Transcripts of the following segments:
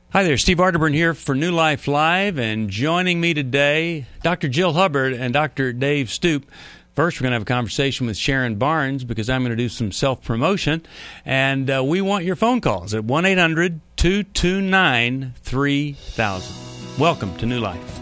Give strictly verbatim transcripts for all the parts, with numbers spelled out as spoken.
Hi there, Steve Arterburn here for New Life Live, and joining me today, Doctor Jill Hubbard and Doctor Dave Stoop. First, we're going to have a conversation with Sharon Barnes because I'm going to do some self-promotion, and uh, we want your phone calls at one eight hundred two two nine three thousand. Welcome to New Life.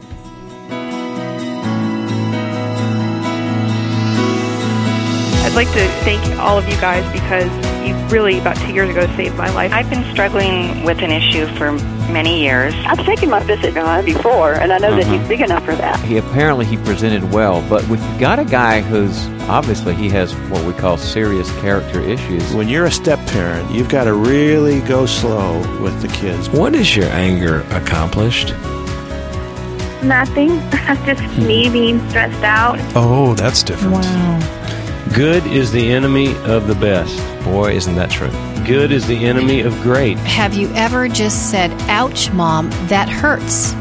I'd like to thank all of you guys because you really, about two years ago, saved my life. I've been struggling with an issue for many years. I've taken my Visigon before, and I know uh-huh. that he's big enough for that. He apparently he presented well, but we've got a guy who's obviously he has what we call serious character issues. When you're a step-parent, you've got to really go slow with the kids. What is your anger accomplished? Nothing. Just me being stressed out. Oh, that's different. Wow. Good is the enemy of the best. Boy, isn't that true. Good is the enemy of great. Have you ever just said, ouch, Mom, that hurts?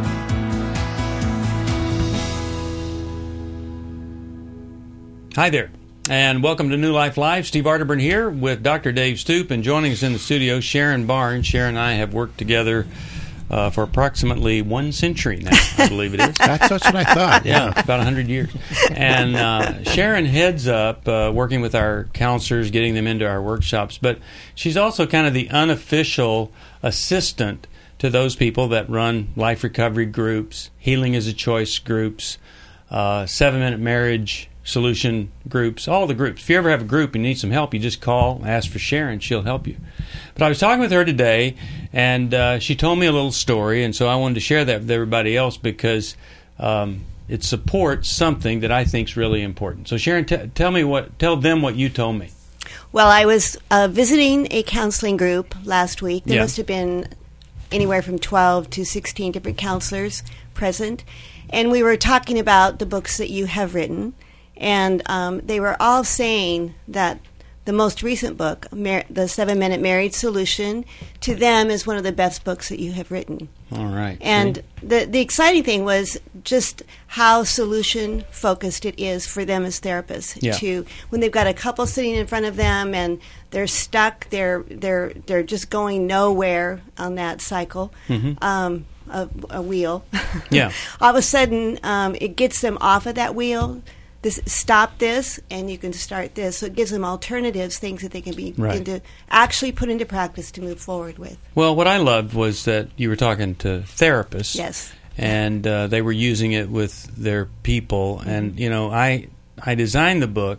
Hi there, and welcome to New Life Live. Steve Arterburn here with Doctor Dave Stoop, and joining us in the studio, Sharon Barnes. Sharon and I have worked together Uh, for approximately one century now, I believe it is. That's, that's what I thought. Yeah, about one hundred years. And uh, Sharon heads up uh, working with our counselors, getting them into our workshops, but she's also kind of the unofficial assistant to those people that run life recovery groups, healing as a choice groups, uh, seven-minute marriage solution groups, all the groups. If you ever have a group and need some help, you just call, ask for Sharon, she'll help you. But I was talking with her today, and uh, she told me a little story, and so I wanted to share that with everybody else because um, it supports something that I think is really important. So Sharon, t- tell me what, tell them what you told me. Well, I was uh, visiting a counseling group last week. There yeah. must have been anywhere from twelve to sixteen different counselors present, and we were talking about the books that you have written. And um, they were all saying that the most recent book, Mar- The Seven-Minute Marriage Solution, to them is one of the best books that you have written. All right. And See? the the exciting thing was just how solution-focused it is for them as therapists. Yeah. To when they've got a couple sitting in front of them and they're stuck, they're they're they're just going nowhere on that cycle. Mm-hmm. Um, a, a wheel. Yeah. All of a sudden, um, it gets them off of that wheel. This, stop this, and you can start this. So it gives them alternatives, things that they can be right. into, actually put into practice to move forward with. Well, what I loved was that you were talking to therapists. Yes. And uh, they were using it with their people. Mm-hmm. And, you know, I I designed the book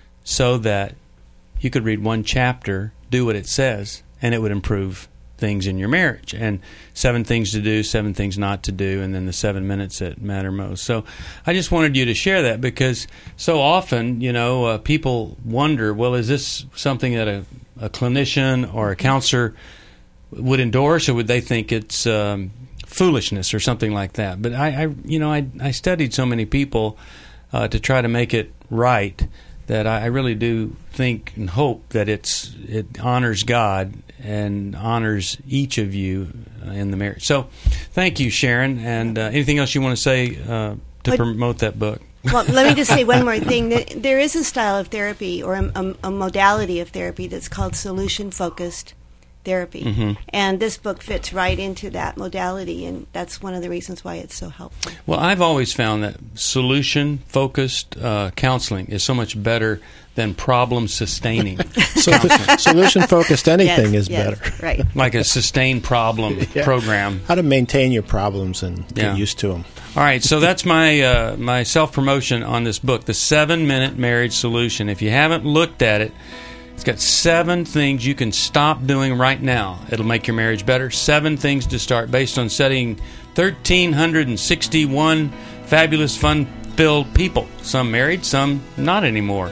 so that you could read one chapter, do what it says, and it would improve things in your marriage, and seven things to do, seven things not to do, and then the seven minutes that matter most. So I just wanted you to share that because so often, you know, uh, people wonder, well, is this something that a, a clinician or a counselor would endorse, or would they think it's um, foolishness or something like that? But I, I you know, I, I studied so many people uh, to try to make it right that I, I really do think and hope that it's it honors God and honors each of you uh, in the marriage. So thank you, Sharon. And uh, anything else you want to say uh, to what, promote that book? Well, let me just say one more thing. There is a style of therapy or a, a, a modality of therapy that's called solution-focused therapy. Mm-hmm. And this book fits right into that modality, and that's one of the reasons why it's so helpful. Well, I've always found that solution-focused uh, counseling is so much better than problem-sustaining. So solution-focused anything yes, is yes, better. Right. Like a sustained problem yeah. program. How to maintain your problems and get yeah. used to them. All right, so that's my uh, my self-promotion on this book, The Seven-Minute Marriage Solution. If you haven't looked at it, it's got seven things you can stop doing right now. It'll make your marriage better. Seven things to start based on studying one thousand three hundred sixty-one fabulous, fun-filled people. Some married, some not anymore.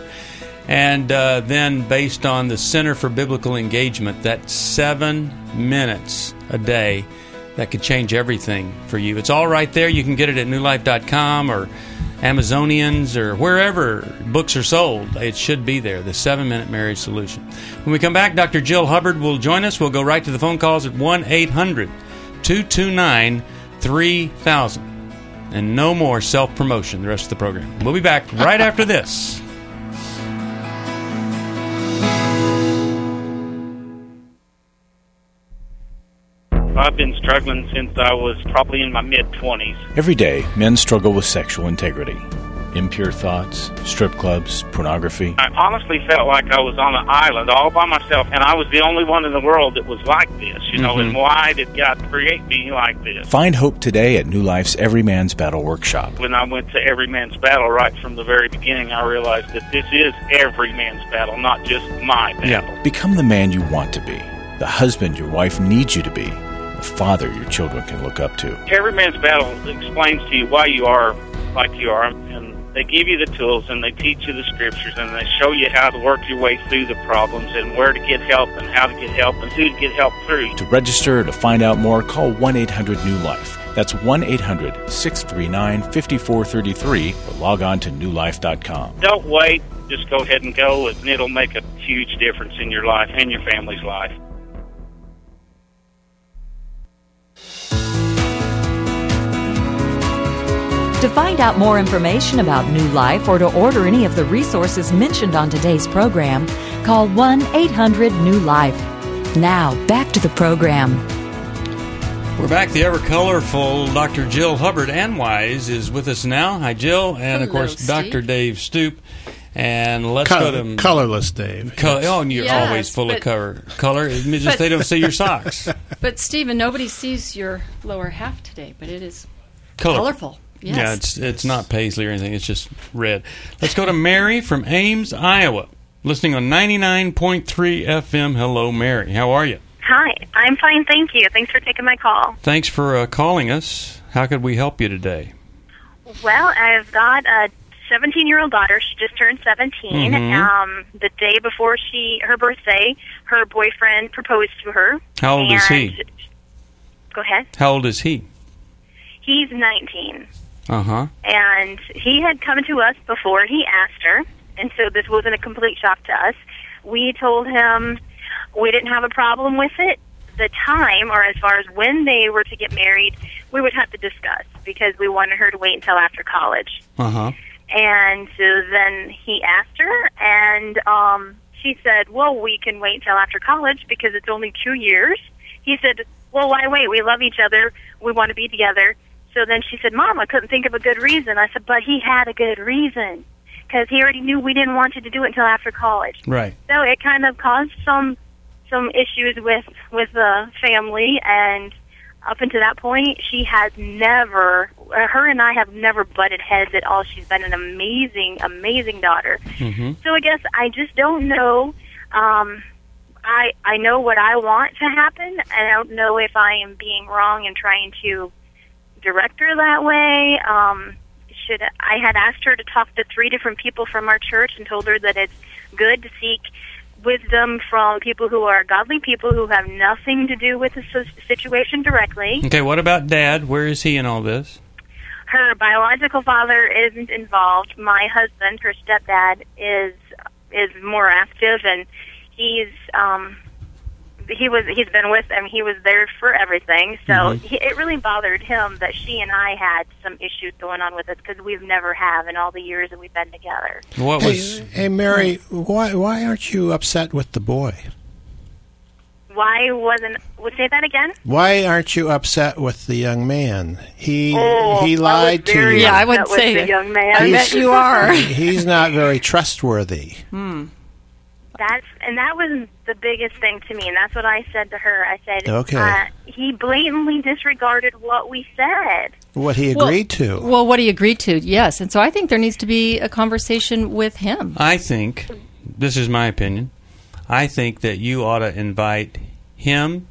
And uh, then based on the Center for Biblical Engagement, that's seven minutes a day that could change everything for you. It's all right there. You can get it at new life dot com or Amazonians or wherever books are sold. It should be there, The Seven-Minute Marriage Solution. When we come back, Doctor Jill Hubbard will join us. We'll go right to the phone calls at one eight hundred two two nine three thousand. And no more self-promotion the rest of the program. We'll be back right after this. I've been struggling since I was probably in my mid-twenties. Every day, men struggle with sexual integrity. Impure thoughts, strip clubs, pornography. I honestly felt like I was on an island all by myself, and I was the only one in the world that was like this, you know, Mm-hmm. and why did God create me like this? Find hope today at New Life's Every Man's Battle Workshop. When I went to Every Man's Battle right from the very beginning, I realized that this is every man's battle, not just my battle. Yeah. Become the man you want to be, the husband your wife needs you to be, the father your children can look up to. Every Man's Battle explains to you why you are like you are, and they give you the tools, and they teach you the scriptures, and they show you how to work your way through the problems, and where to get help, and how to get help, and who to get help through. To register or to find out more, call one eight hundred new life. That's one eight hundred six three nine five four three three, or log on to new life dot com. Don't wait. Just go ahead and go, and it'll make a huge difference in your life and your family's life. To find out more information about New Life or to order any of the resources mentioned on today's program, call one eight hundred new life. Now, back to the program. We're back. The ever colorful Doctor Jill Hubbard and Wise is with us now. Hi, Jill. And, of Hello, course, Steve. Doctor Dave Stoop. And let's Col- go to... colorless Dave. Co- oh, and you're Yes, always full but- of color. Color. It means but- they don't see your socks. But, Stephen, nobody sees your lower half today, but it is Color. colorful. Yes. Yeah, it's it's not paisley or anything. It's just red. Let's go to Mary from Ames, Iowa, listening on ninety-nine point three F M. Hello, Mary. How are you? Hi, I'm fine, thank you. Thanks for taking my call. Thanks for uh, calling us. How could we help you today? Well, I've got a seventeen-year-old daughter. She just turned seventeen. Mhm. Um, the day before she her birthday, her boyfriend proposed to her. How old is and- he? Go ahead. How old is he? He's nineteen. Uh-huh. And he had come to us before he asked her, and so this wasn't a complete shock to us. We told him we didn't have a problem with it. The time, or as far as when they were to get married, we would have to discuss, because we wanted her to wait until after college. Uh-huh. And so then he asked her, and um, she said, well, we can wait until after college because it's only two years. He said, well, why wait? We love each other. We want to be together. So then she said, Mom, I couldn't think of a good reason. I said, but he had a good reason, because he already knew we didn't want you to do it until after college. Right. So it kind of caused some some issues with, with the family, and up until that point, she has never, uh, her and I have never butted heads at all. She's been an amazing, amazing daughter. Mm-hmm. So I guess I just don't know. Um, I I know what I want to happen, and I don't know if I am being wrong in trying to direct her that way. Um, should I had asked her to talk to three different people from our church and told her that it's good to seek wisdom from people who are godly people who have nothing to do with the s- situation directly. Okay, what about Dad? Where is he in all this? Her biological father isn't involved. My husband, her stepdad, is is more active, and he's um, he was he's been with them. He was there for everything. So Mhm. he, it really bothered him that she and I had some issues going on with us, because we've never have in all the years that we've been together. What hey, was... hey, Mary, why why aren't you upset with the boy? Why wasn't? Would say that again? Why aren't you upset with the young man? He Oh, he I was lied to very you. Yeah, I would upset with say the it. young man. I bet you are. He's not very trustworthy. Hmm. That's and that was the biggest thing to me, and that's what I said to her. I said, Okay. uh, he blatantly disregarded what we said. What he Well- agreed to. Well, what he agreed to, yes. And so I think there needs to be a conversation with him. I think, this is my opinion, I think that you ought to invite him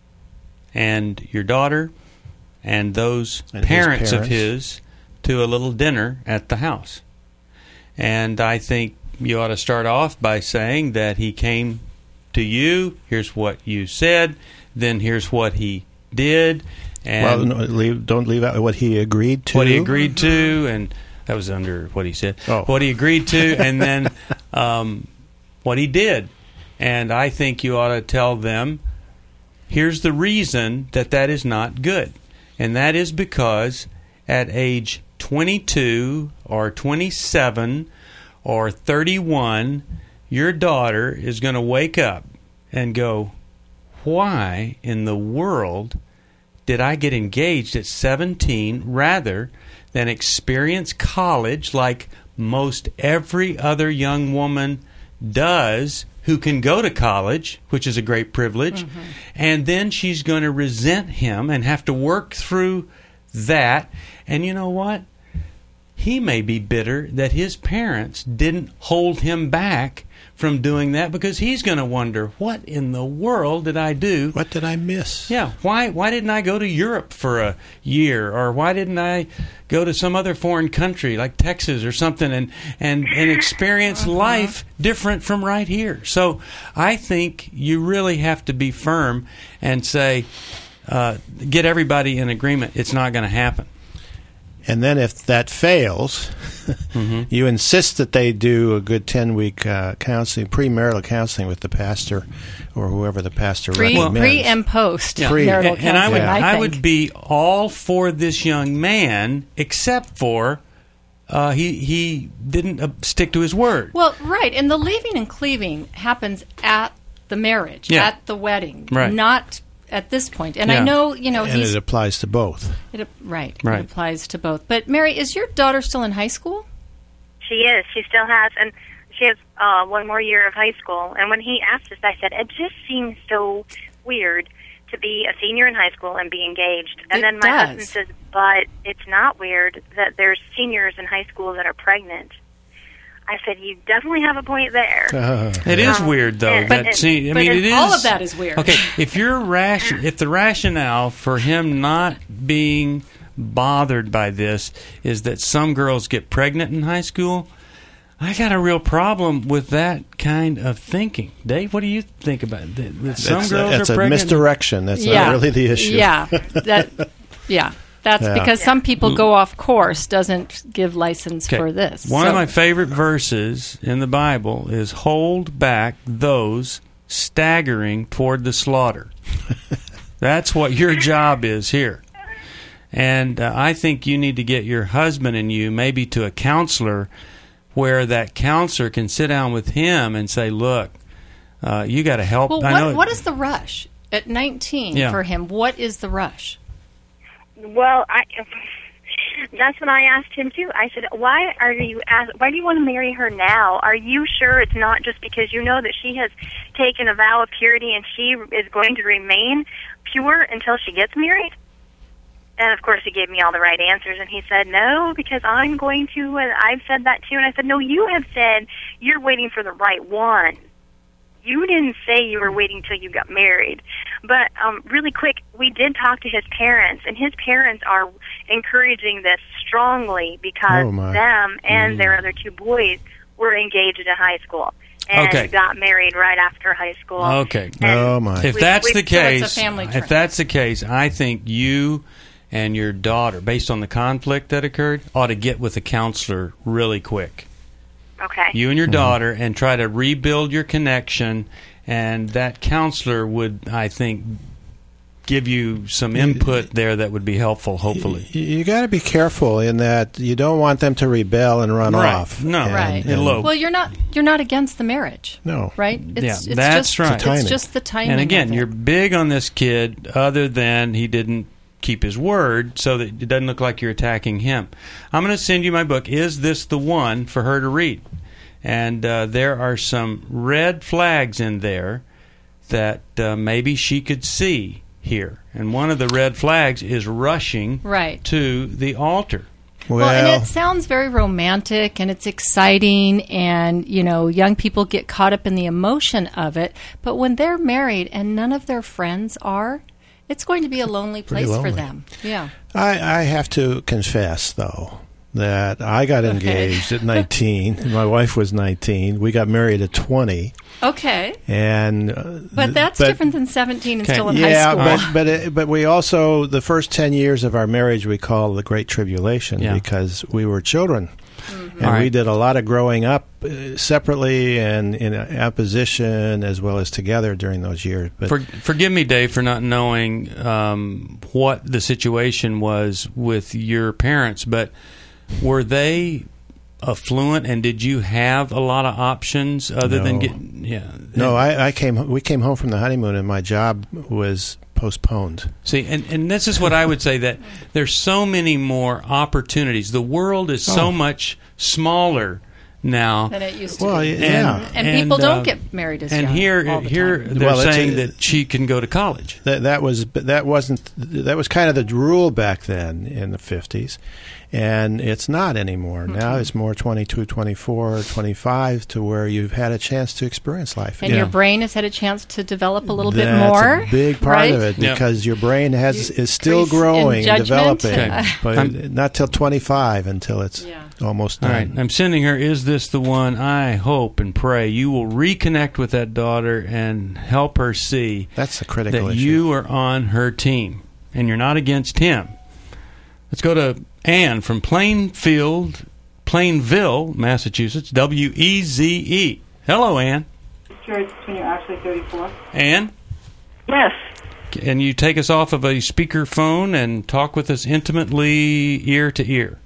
and your daughter and those And his parents, of parents. his to a little dinner at the house. And I think you ought to start off by saying that he came to you, here's what you said, then here's what he did. And well, no, leave, don't leave out what he agreed to. what he agreed to, and that was under what he said. Oh. What he agreed to, and then um, what he did. And I think you ought to tell them, here's the reason that that is not good. And that is because at age twenty-two or twenty-seven or thirty-one, your daughter is going to wake up and go, why in the world did I get engaged at seventeen rather than experience college like most every other young woman does who can go to college, which is a great privilege, mm-hmm. and then she's going to resent him and have to work through that. And you know what? He may be bitter that his parents didn't hold him back from doing that, because he's going to wonder, what in the world did I do? What did I miss? Yeah, why why didn't I go to Europe for a year, or why didn't I go to some other foreign country like Texas or something and and, and experience uh-huh. life different from right here? So I think you really have to be firm and say, uh, get everybody in agreement. It's not going to happen. And then if that fails, mm-hmm. you insist that they do a good ten-week uh, counseling, premarital counseling with the pastor or whoever the pastor pre, recommends. Pre and post yeah. marital and, and I would, yeah. I, I would be all for this young man, except for uh, he he didn't uh, stick to his word. Well, right, and the leaving and cleaving happens at the marriage, yeah. at the wedding, right. not at this point. And yeah. I know, you know, and he's... it applies to both. It, right, right. It applies to both. But, Mary, is your daughter still in high school? She is. She still has, and she has uh, one more year of high school. And when he asked us, I said, it just seems so weird to be a senior in high school and be engaged. And it then my does. husband says, but it's not weird that there's seniors in high school that are pregnant. I said, you definitely have a point there. Uh, it is um, weird, though. And, that, but, see, I but mean, it is all of that is weird. Okay, if your ration, if the rationale for him not being bothered by this is that some girls get pregnant in high school, I got a real problem with that kind of thinking. Dave, what do you think about it? That some that's girls a, that's are a pregnant. misdirection. That's yeah. not really the issue. Yeah, that, yeah. That's yeah. because some people go off course doesn't give license okay. for this. One so. of my favorite verses in the Bible is, hold back those staggering toward the slaughter. That's what your job is here. And uh, I think you need to get your husband and you maybe to a counselor where that counselor can sit down with him and say, look, uh, you got to help. Well, I what, know what is the rush at nineteen yeah. for him? What is the rush? Well, I that's what I asked him too. I said, "Why are you? Ask, why do you want to marry her now? Are you sure it's not just because you know that she has taken a vow of purity and she is going to remain pure until she gets married?" And of course, he gave me all the right answers, and he said, "No, because I'm going to." And I've said that too, and I said, "No, you have said you're waiting for the right one. You didn't say you were waiting till you got married." But um, really quick, we did talk to his parents, and his parents are encouraging this strongly because oh them and mm. their other two boys were engaged in high school and okay. got married right after high school. Okay. And oh my! If we, that's we, the case, so it's a family trip. if that's the case, I think you and your daughter, based on the conflict that occurred, ought to get with a counselor really quick. Okay. You and your daughter, and try to rebuild your connection, and that counselor would, I think, give you some input there that would be helpful, hopefully. You, you got to be careful in that you don't want them to rebel and run right. off. No, and, right. And, well, you're not you're not against the marriage. No. Right? It's, yeah, it's that's just, right. It's just the timing. And again, of it. you're big on this kid, other than he didn't keep his word, so that it doesn't look like you're attacking him. I'm going to send you my book, Is This the One, for her to read. And uh, there are some red flags in there that uh, maybe she could see here. And one of the red flags is rushing right. to the altar. Well, well, and it sounds very romantic, and it's exciting, and, you know, young people get caught up in the emotion of it. But when they're married and none of their friends are, it's going to be a lonely place lonely. for them. Yeah. I, I have to confess, though, that I got engaged okay. at nineteen. And my wife was nineteen. We got married at twenty. Okay. And uh, but that's but, different than seventeen and okay. still in yeah, high school. but but, it, but we also, the first ten years of our marriage we call the Great Tribulation yeah. because we were children. Mm-hmm. And right. we did a lot of growing up uh, separately and in opposition as well as together during those years. But For, forgive me, Dave, for not knowing um, what the situation was with your parents, but were they affluent, and did you have a lot of options other no. than getting? Yeah. No, I, I came. We came home from the honeymoon, and my job was postponed. See, and, and this is what I would say, that there's so many more opportunities. The world is so Oh. much smaller now than it used to Well, be. yeah. And, and people uh, don't get married as and young. here, all the here time. they're Well, it's saying a- that she can go to college. That that was but that wasn't that was kind of the rule back then in the fifties, and it's not anymore. Mm-hmm. Now it's more twenty-two, twenty-four, twenty-five to where you've had a chance to experience life. And your brain has had a chance to develop a little bit That's more. a big part right? of it Yeah. because your brain has is still increase in growing and judgment. developing, Okay. but I'm- not till twenty-five until it's Yeah. almost All done. right, I'm sending her, is this the one? I hope and pray you will reconnect with that daughter and help her see That's a critical that issue. you are on her team and you're not against him. Let's go to Ann from Plainfield, Plainville, Massachusetts, W E Z E. Hello, Ann. Church when you're actually thirty-four. Ann, Yes. can you take us off of a speakerphone and talk with us intimately, ear to ear?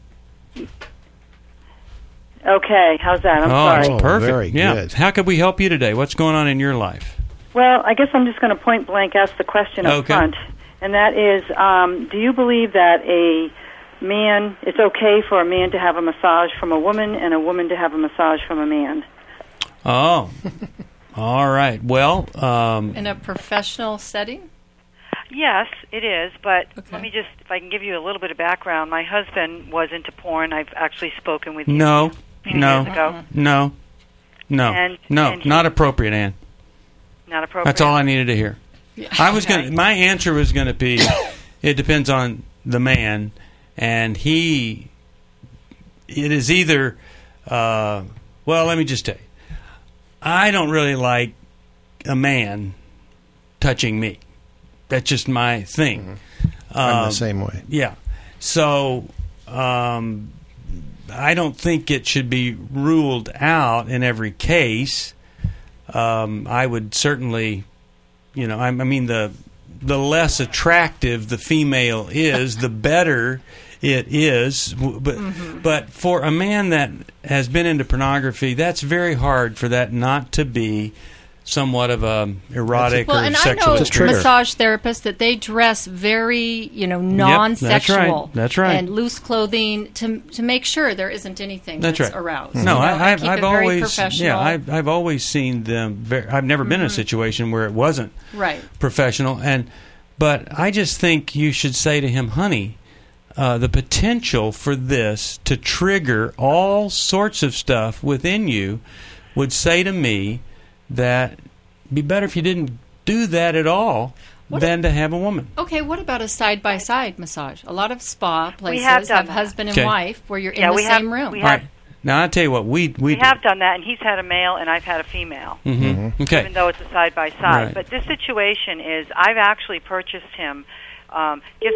Okay, how's that? I'm oh, sorry. it's perfect. very yeah. good. How could we help you today? What's going on in your life? Well, I guess I'm just going to point blank ask the question up Okay. front, and that is, um, do you believe that a man, it's okay for a man to have a massage from a woman and a woman to have a massage from a man? Oh, all right. Well, um, In a professional setting? Yes, it is, but let me just, if I can give you a little bit of background. My husband was into porn. I've actually spoken with you no, a few no, years ago. no, no, And- no, and he- not appropriate, Ann. Not appropriate. That's all I needed to hear. I was Okay. going. to My answer was going to be, it depends on the man, and he. It is either. Uh, well, let me just tell you, I don't really like a man touching me. That's just my thing. I'm Um, the same way. Yeah. So um, I don't think it should be ruled out in every case. Um, I would certainly, you know, I, I mean, the the less attractive the female is, the better it is. W- But Mm-hmm. but for a man that has been into pornography, that's very hard for that not to be somewhat of a erotic Well, or and I sexual know experience. massage therapists that they dress very, you know, non-sexual. That's right. And loose clothing to to make sure there isn't anything That's that's, right. aroused. No, you know, I, and I've, keep I've it very always, professional. yeah, I've, I've always seen them. Very, I've never been in a Mhm. situation where it wasn't Right. professional, and but I just think you should say to him, honey, uh, the potential for this to trigger all sorts of stuff within you would say to me that it'd be better if you didn't do that at all What than to have a woman. Okay, what about a side-by-side massage? A lot of spa places have done have that. husband and Okay. wife where you're Yeah, in the we have- same room. we All have- right. Now I tell you what, we we, We have done that, and he's had a male, and I've had a female. Mhm. Okay. Even though it's a side by side. Right. But this situation is, I've actually purchased him um, gifts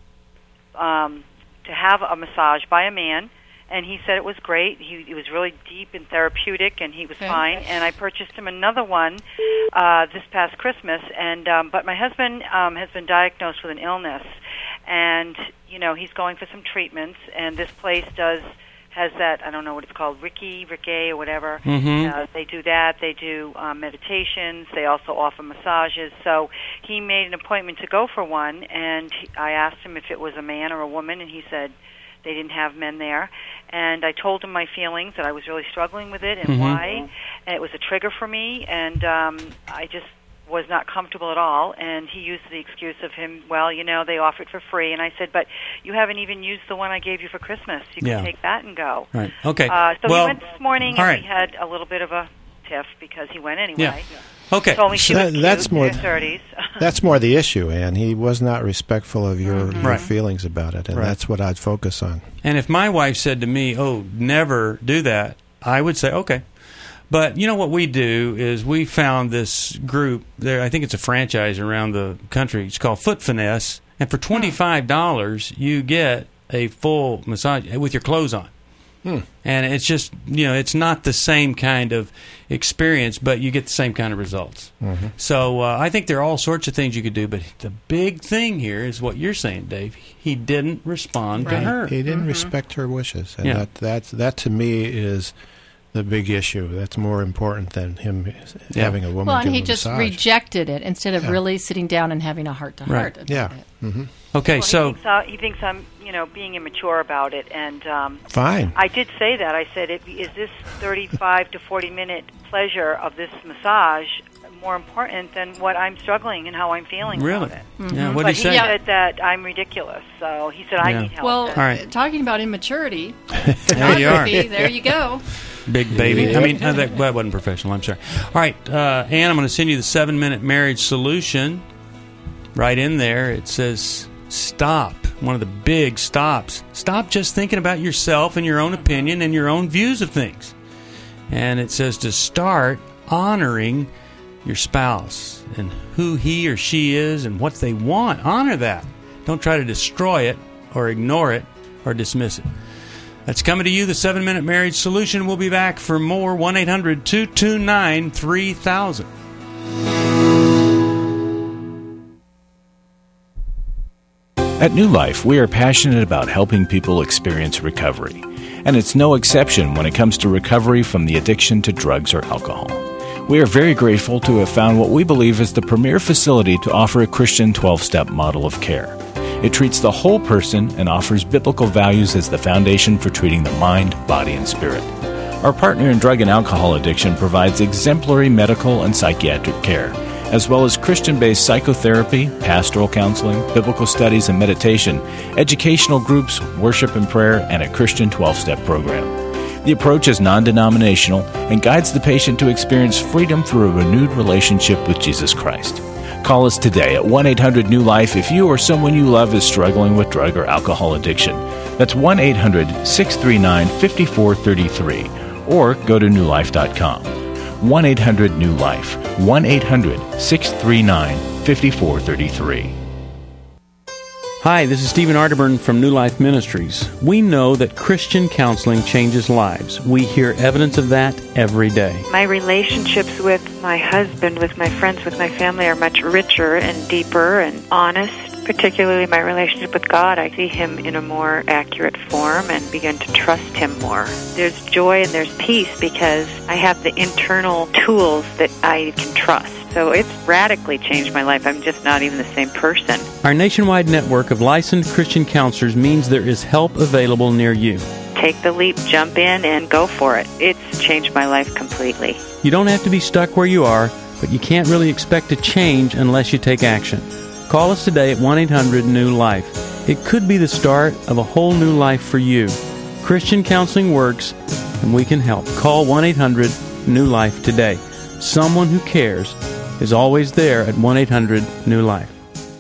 to, um, to have a massage by a man, and he said it was great. He, it was really deep and therapeutic, and he was Okay. fine. And I purchased him another one uh, this past Christmas. And um, but my husband um, has been diagnosed with an illness, and you know he's going for some treatments. And this place does. Has that, I don't know what it's called, Ricky, Ricky, or whatever. Mhm. Uh, they do that. They do um, meditations. They also offer massages. So he made an appointment to go for one, and he, I asked him if it was a man or a woman, and he said they didn't have men there. And I told him my feelings, that I was really struggling with it and Mhm. why. And it was a trigger for me, and um, I just was not comfortable at all. And he used the excuse of him, well, you know, they offer it for free. And I said, but you haven't even used the one I gave you for Christmas. You can Yeah. take that and go. Right. Okay. Uh, so well, we went this morning, all and right. we had a little bit of a tiff because he went anyway. Yeah. Okay. Told me she So was that- that's cute, more- in her thirties. That's more the issue, Ann. He was not respectful of your, Mm-hmm. your Right. feelings about it, and Right. that's what I'd focus on. And if my wife said to me, "Oh, never do that," I would say, "Okay." But you know what we do is we found this group there. I think it's a franchise around the country. It's called Foot Finesse, and for twenty-five dollars, you get a full massage with your clothes on. Hmm. And it's just, you know, it's not the same kind of experience, but you get the same kind of results. Mm-hmm. So uh, I think there are all sorts of things you could do, but the big thing here is what you're saying, Dave. He didn't respond to her. He didn't respect her wishes, and Yeah. that that that to me is the big issue. That's more important than him Yeah. having a woman Well, and give he him a just massage. rejected it instead of Yeah. really sitting down and having a heart-to-heart Right. about Yeah. it. Mm-hmm. Okay, well, so he thinks, uh, he thinks I'm, you know, being immature about it, and um, Fine. I did say that. I said, it, "Is this thirty-five to forty minute pleasure of this massage more important than what I'm struggling and how I'm feeling Really? about it?" Mm-hmm. Yeah, what But did he say? he said that I'm ridiculous, so he said I Yeah. need help. Well, All right. talking about immaturity, There you are. pornography, there you go. Big baby. Yeah. I mean, uh, that, that wasn't professional. I'm sorry. All right, uh, Ann, I'm going to send you the seven-minute marriage solution. Right in there, it says stop. One of the big stops. Stop just thinking about yourself and your own opinion and your own views of things. And it says to start honoring your spouse and who he or she is and what they want. Honor that. Don't try to destroy it or ignore it or dismiss it. That's coming to you, the seven-minute marriage solution. We'll be back for more. one eight hundred two two nine three thousand. At New Life, we are passionate about helping people experience recovery. And it's no exception when it comes to recovery from the addiction to drugs or alcohol. We are very grateful to have found what we believe is the premier facility to offer a Christian twelve-step model of care. It treats the whole person and offers biblical values as the foundation for treating the mind, body, and spirit. Our partner in drug and alcohol addiction provides exemplary medical and psychiatric care, as well as Christian-based psychotherapy, pastoral counseling, biblical studies and meditation, educational groups, worship and prayer, and a Christian twelve-step program. The approach is non-denominational and guides the patient to experience freedom through a renewed relationship with Jesus Christ. Call us today at one eight hundred new life if you or someone you love is struggling with drug or alcohol addiction. That's one eight hundred six three nine five four three three, or go to new life dot com. one eight hundred new life, one eight hundred six three nine five four three three. Hi, this is Stephen Arterburn from New Life Ministries. We know that Christian counseling changes lives. We hear evidence of that every day. My relationships with my husband, with my friends, with my family are much richer and deeper and honest. Particularly my relationship with God, I see Him in a more accurate form and begin to trust Him more. There's joy and there's peace because I have the internal tools that I can trust. So it's radically changed my life. I'm just not even the same person. Our nationwide network of licensed Christian counselors means there is help available near you. Take the leap, jump in, and go for it. It's changed my life completely. You don't have to be stuck where you are, but you can't really expect to change unless you take action. Call us today at one eight hundred new life. It could be the start of a whole new life for you. Christian counseling works, and we can help. Call one eight hundred new life today. Someone who cares is always there at one eight hundred new life.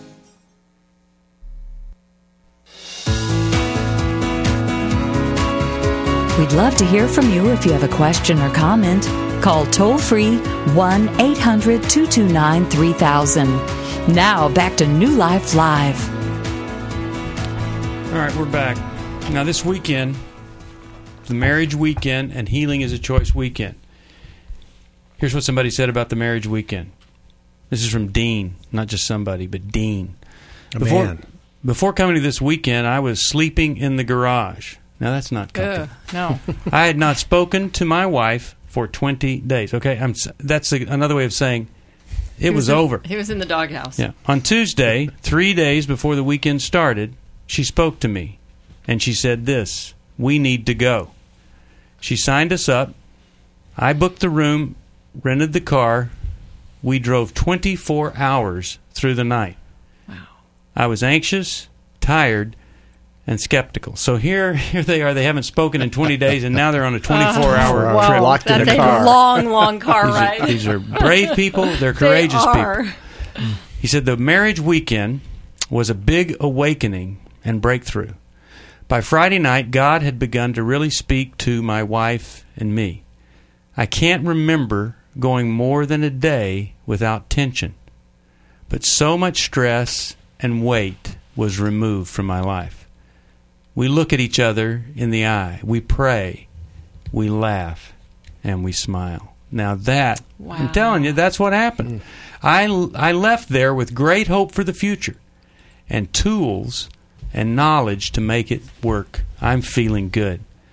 We'd love to hear from you if you have a question or comment. Call toll-free one eight hundred two two nine three thousand. Now, back to New Life Live. All right, we're back. Now, this weekend, the marriage weekend and healing is a choice weekend. Here's what somebody said about the marriage weekend. This is from Dean, not just somebody, but Dean. A Before, man. before coming to this weekend, I was sleeping in the garage. Now, that's not comfy. Ugh, no. I had not spoken to my wife for twenty days. Okay, I'm. That's a, another way of saying it He was, in- over. He was in the doghouse. Yeah. On Tuesday, three days before the weekend started, she spoke to me, and she said this: "We need to go." She signed us up. I booked the room, rented the car. We drove twenty-four hours through the night. Wow. I was anxious, tired, and skeptical. So here, here they are. They haven't spoken in twenty days, and now they're on a twenty-four hour Uh, well, trip. Locked in that's the a car. long, long car These are- ride. These are brave people. They're courageous they are. people. He said the marriage weekend was a big awakening and breakthrough. By Friday night, God had begun to really speak to my wife and me. I can't remember going more than a day without tension, but so much stress and weight was removed from my life. We look at each other in the eye. We pray. We laugh. And we smile. Now that, Wow. I'm telling you, that's what happened. I, I left there with great hope for the future and tools and knowledge to make it work. I'm feeling good.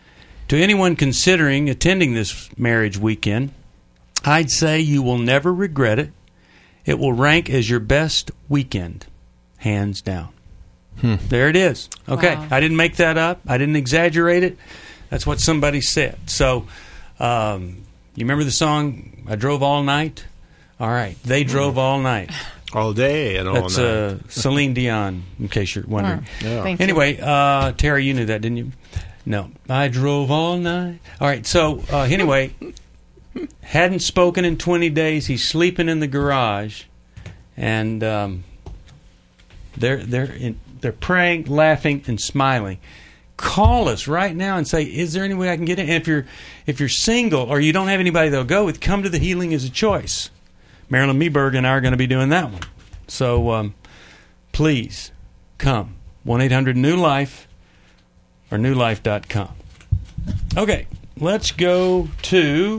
To anyone considering attending this marriage weekend, I'd say you will never regret it. It will rank as your best weekend, hands down. Hmm. There it is. Okay, Wow. I didn't make that up. I didn't exaggerate it. That's what somebody said. So, um, you remember the song, I Drove All Night? All right, they drove all night. All day and all That's, night. uh, Celine Dion, in case you're wondering. Oh, yeah. Thank you. Anyway, uh, Terry, you knew that, didn't you? No. I drove all night. All right, so uh, anyway, hadn't spoken in twenty days. He's sleeping in the garage, and um, they're they're in, they're praying, laughing, and smiling. Call us right now and say, is there any way I can get in? And if you're if you're single or you don't have anybody that'll go with, come to the Healing is a Choice. Marilyn Meberg and I are going to be doing that one. So um, please come. one eight hundred new life or new life dot com. Okay, let's go to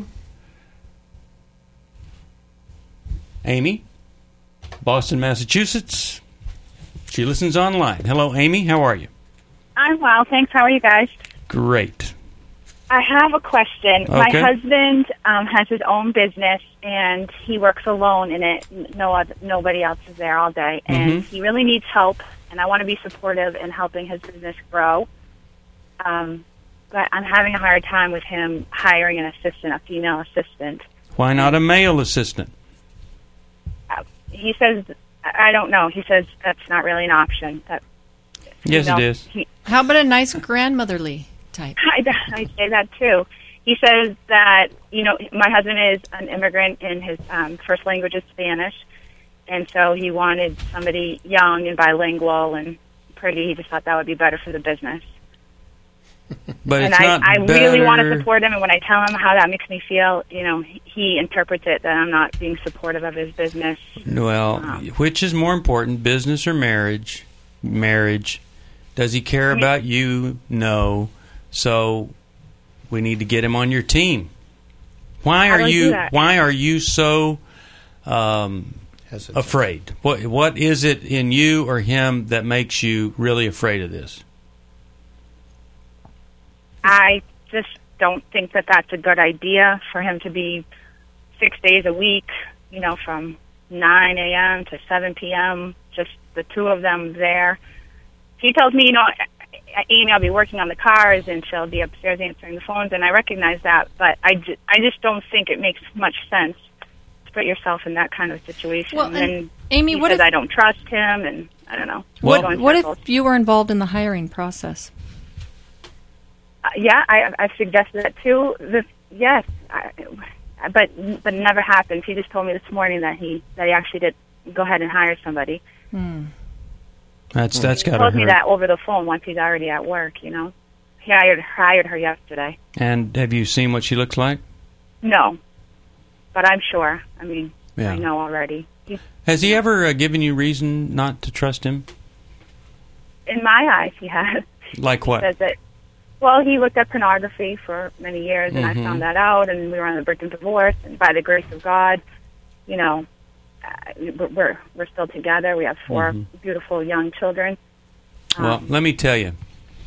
Amy, Boston, Massachusetts. She listens online. Hello, Amy. How are you? I'm well, thanks. How are you guys? Great. I have a question. Okay. My husband um, has his own business, and he works alone in it. No other, nobody else is there all day, and Mhm. he really needs help. And I want to be supportive in helping his business grow. Um, but I'm having a hard time with him hiring an assistant, a female assistant. Why not a male assistant? Uh, he says, I don't know. He says that's not really an option. That Yes, you know, it is. He, How about a nice grandmotherly type? I, I say that too. He says that, you know, my husband is an immigrant and his um, first language is Spanish. And so he wanted somebody young and bilingual and pretty. He just thought that would be better for the business. But and it's I, not I really want to better- support him. And when I tell him how that makes me feel, you know, he, he interprets it that I'm not being supportive of his business. Well, which is more important, business or marriage? Marriage. Does he care about you? No. So we need to get him on your team. Why How are do I do you that? why are you so um, afraid? What what is it in you or him that makes you really afraid of this? I just don't think that that's a good idea for him to be six days a week, you know, from nine a.m. to seven p.m., just the two of them there. He tells me, you know, Amy, I'll be working on the cars, and she'll be upstairs answering the phones, and I recognize that, but I, ju- I just don't think it makes much sense to put yourself in that kind of situation. Well, and and Amy, he what says if- I don't trust him, and I don't know. What, Going what circles. if you were involved in the hiring process? Uh, yeah, I, I've suggested that too. The, yes, I, but but it never happened. He just told me this morning that he that he actually did go ahead and hire somebody. Hmm. That's that's He got to told me hurt. that over the phone once he's already at work. You know, he hired hired her yesterday. And have you seen what she looks like? No, but I'm sure. I mean, Yeah. I know already. He, Has he ever uh, given you reason not to trust him? in my eyes, he has. Like He what? says that. Well, he looked at pornography for many years, and Mhm. I found that out, and we were on the brink of divorce. And by the grace of God, you know, uh, we're we're still together. We have four Mhm. beautiful young children. Well, let me tell you.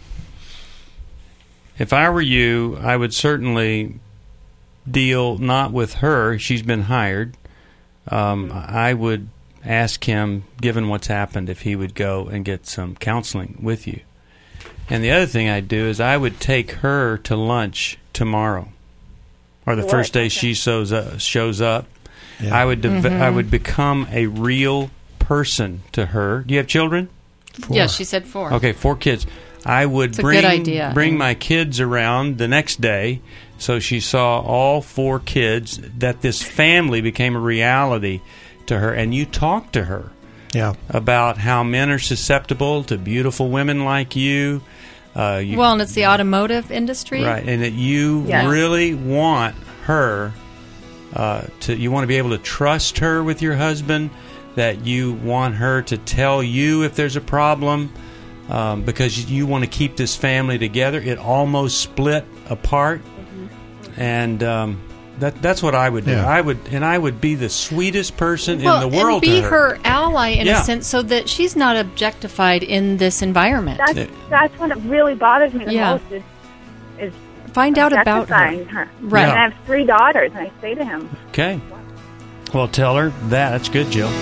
If I were you, I would certainly deal not with her. She's been hired. Um, I would ask him, given what's happened, if he would go and get some counseling with you. And the other thing I'd do is I would take her to lunch tomorrow, or the What? first day she shows up. Shows up. Yeah. I would deve- Mhm. I would become a real person to her. Do you have children? Yes, she said four. Okay, four kids. I would It's a bring good idea. bring my kids around the next day, so she saw all four kids. That this family became a reality to her, and you talked to her Yeah. about how men are susceptible to beautiful women like you. Uh, you Well, and it's the automotive industry. right, and that you Yeah. really want her uh, to. You want to be able to trust her with your husband. That you want her to tell you if there's a problem, um, because you want to keep this family together. It almost split apart, and um, that that's what I would do. Yeah. I would, and I would be the sweetest person Well, in the world and be to her. her ally in Yeah. a sense, so that she's not objectified in this environment. That's that's what really bothers me the Yeah. most is is Find out about objectifying her. her. Right. And I have three daughters, and I say to him, Okay. Well, tell her that. That's good, Jill.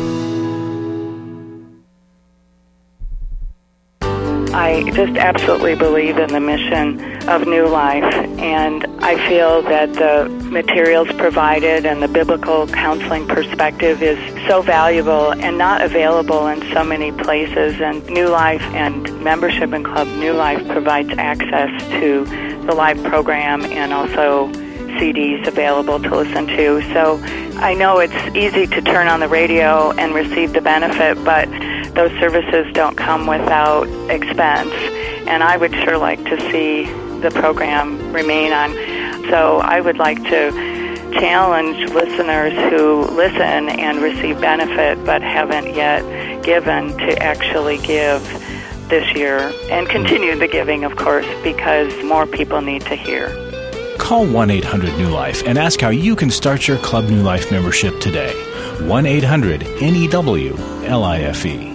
I just absolutely believe in the mission of New Life, and I feel that the materials provided and the biblical counseling perspective is so valuable and not available in so many places. And New Life and membership in Club New Life provides access to the live program and also C Ds available to listen to. So I know it's easy to turn on the radio and receive the benefit, but those services don't come without expense, and I would sure like to see the program remain on. So I would like to challenge listeners who listen and receive benefit but haven't yet given to actually give this year, and continue the giving, of course, because more people need to hear. Call one eight hundred New Life and ask how you can start your Club New Life membership today. one eight hundred N E W L I F E.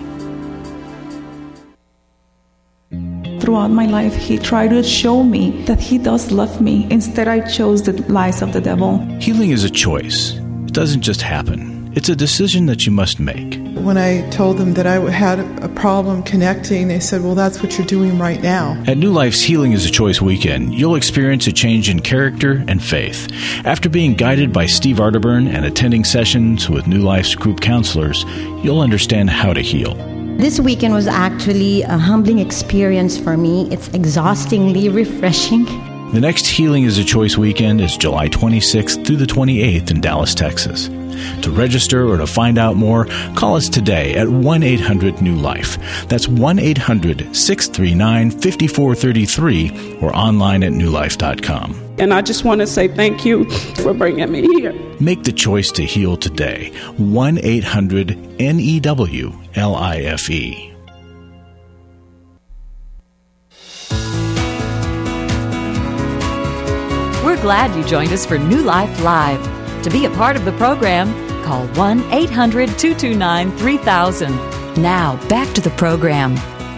Throughout my life, he tried to show me that he does love me. Instead, I chose the lies of the devil. Healing is a choice. It doesn't just happen. It's a decision that you must make. When I told them that I had a problem connecting, they said, well, that's what you're doing right now. At New Life's Healing is a Choice weekend, you'll experience a change in character and faith. After being guided by Steve Arterburn and attending sessions with New Life's group counselors, you'll understand how to heal. This weekend was actually a humbling experience for me. It's exhaustingly refreshing. The next Healing is a Choice weekend is July twenty-sixth through the twenty-eighth in Dallas, Texas. To register or to find out more, call us today at one eight hundred New Life. That's one eight hundred six three nine five four three three or online at new life dot com. And I just want to say thank you for bringing me here. Make the choice to heal today. one eight hundred N E W L I F E. We're glad you joined us for New Life Live. To be a part of the program, call one eight hundred two two nine three thousand. Now, back to the program.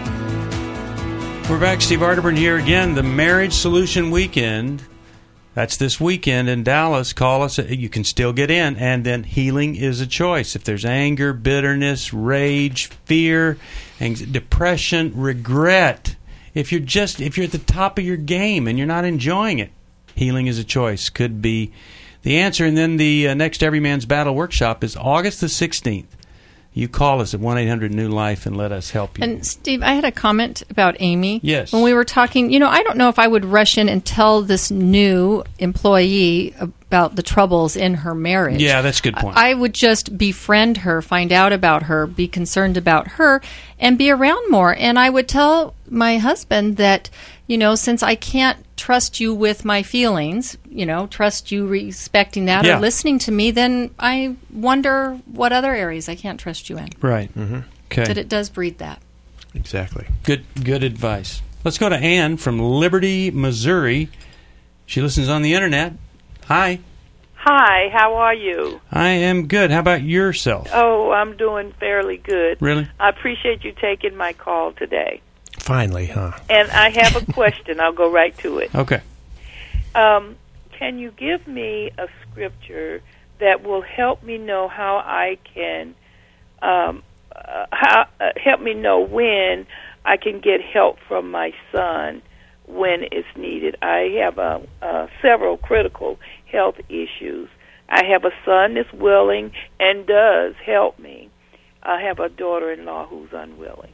We're back. Steve Arterburn here again. The Marriage Solution Weekend. That's this weekend in Dallas. Call us. You can still get in. And then healing is a choice. If there's anger, bitterness, rage, fear, anxiety, depression, regret, if you're just if you're at the top of your game and you're not enjoying it, healing is a choice. Could be the answer. And then the uh, next Every Man's Battle workshop is August the sixteenth. You call us at one eight hundred New Life and let us help you. And Steve, I had a comment about Amy. Yes. When we were talking, you know, I don't know if I would rush in and tell this new employee about the troubles in her marriage. Yeah, that's a good point. I would just befriend her, find out about her, be concerned about her, and be around more. And I would tell my husband that, you know, since I can't trust you with my feelings, you know, trust you respecting that Yeah. or listening to me, then I wonder what other areas I can't trust you in. Right. Mm-hmm. Okay. That it does breed that. Exactly. Good good advice. Let's go to Ann from Liberty, Missouri. She listens on the internet. Hi. Hi, how are you? I am good. How about yourself? Oh, I'm doing fairly good. Really? I appreciate you taking my call today. Finally, huh? And I have a question. I'll go right to it. Okay. Um, can you give me a scripture that will help me know how I can, um, uh, how uh, help me know when I can get help from my son when it's needed? I have uh, uh, several critical health issues. I have a son that's willing and does help me. I have a daughter-in-law who's unwilling.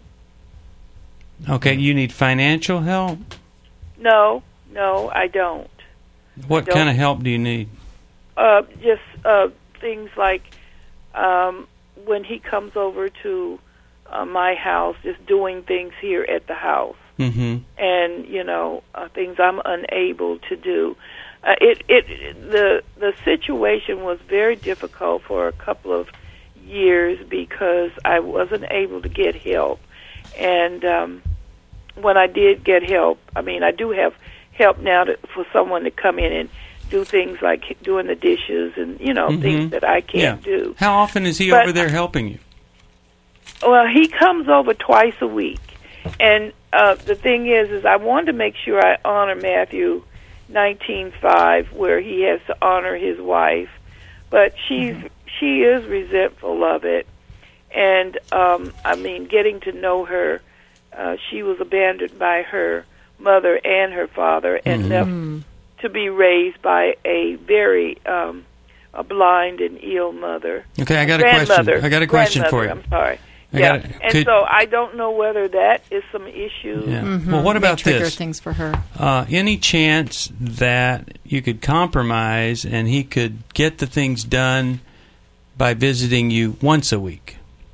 Okay, you need financial help? No, no, I don't. What don't. kind of help do you need? Uh, just uh, things like um, when he comes over to uh, my house, just doing things here at the house. Mm-hmm. And, you know, uh, things I'm unable to do. Uh, it, it, the, the situation was very difficult for a couple of years because I wasn't able to get help. And um, when I did get help, I mean, I do have help now to, for someone to come in and do things like doing the dishes and, you know, Mm-hmm. things that I can't yeah. do. How often is he But- over there helping you? Well, he comes over twice a week. And uh, the thing is, is I wanted to make sure I honor Matthew nineteen five, where he has to honor his wife, but she's mm-hmm. she is resentful of it. And um, I mean, getting to know her, uh, she was abandoned by her mother and her father, and Mm-hmm. left to be raised by a very um, a blind and ill mother. Okay, I got a question. Grandmother. I got a question for you. I'm sorry. I yeah, got a- and could- so I don't know whether that is some issue. Yeah. Mm-hmm. Well, what May about trigger this? things for her. Uh, any chance that you could compromise and he could get the things done by visiting you once a week?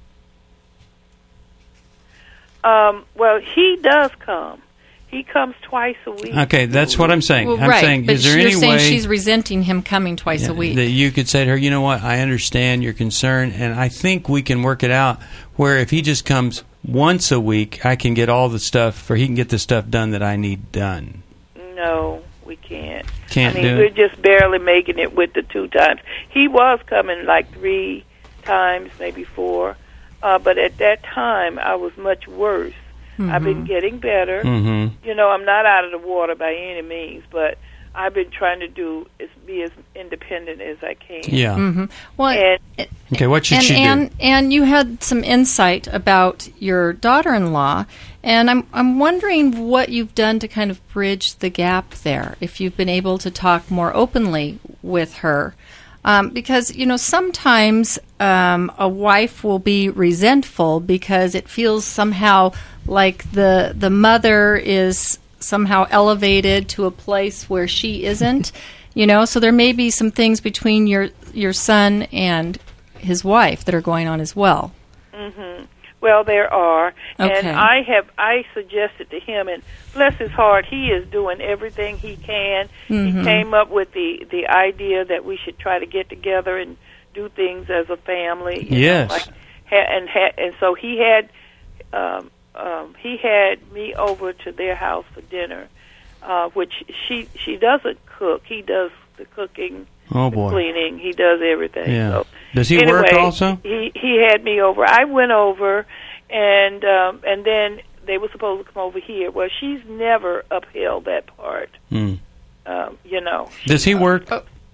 Um, well, he does come. He comes twice a week. Okay, that's what I'm saying. Well, I'm right, saying, but is there you're any saying way she's resenting him coming twice yeah, a week? that you could say to her, you know what, I understand your concern, and I think we can work it out where if he just comes once a week, I can get all the stuff, or he can get the stuff done that I need done. No, we can't. Can't I mean, do we're it? just barely making it with the two times. He was coming like three times, maybe four, uh, but at that time I was much worse. Mm-hmm. I've been getting better. Mm-hmm. You know, I'm not out of the water by any means, but I've been trying to do is be as independent as I can. Yeah. Mm-hmm. Well, and, Okay, what should and, she and, do? And you had some insight about your daughter-in-law, and I'm I'm wondering what you've done to kind of bridge the gap there. If you've been able to talk more openly with her, um, because you know sometimes um, a wife will be resentful because it feels somehow like the the mother is somehow elevated to a place where she isn't. You know, so there may be some things between your your son and his wife that are going on as well. Mm-hmm. Well, there are, Okay. and I have I suggested to him, and bless his heart, he is doing everything he can. Mhm. He came up with the the idea that we should try to get together and do things as a family. you know, Yes. like, ha- and ha- and so he had um, um, he had me over to their house for dinner, uh, which she she doesn't cook. He does the cooking. Oh, the boy. cleaning. He does everything. Yeah. So Does he anyway, work also? He he had me over. I went over, and um, and then they were supposed to come over here. Well, she's never upheld that part. Mm. Um, you know. Does he work?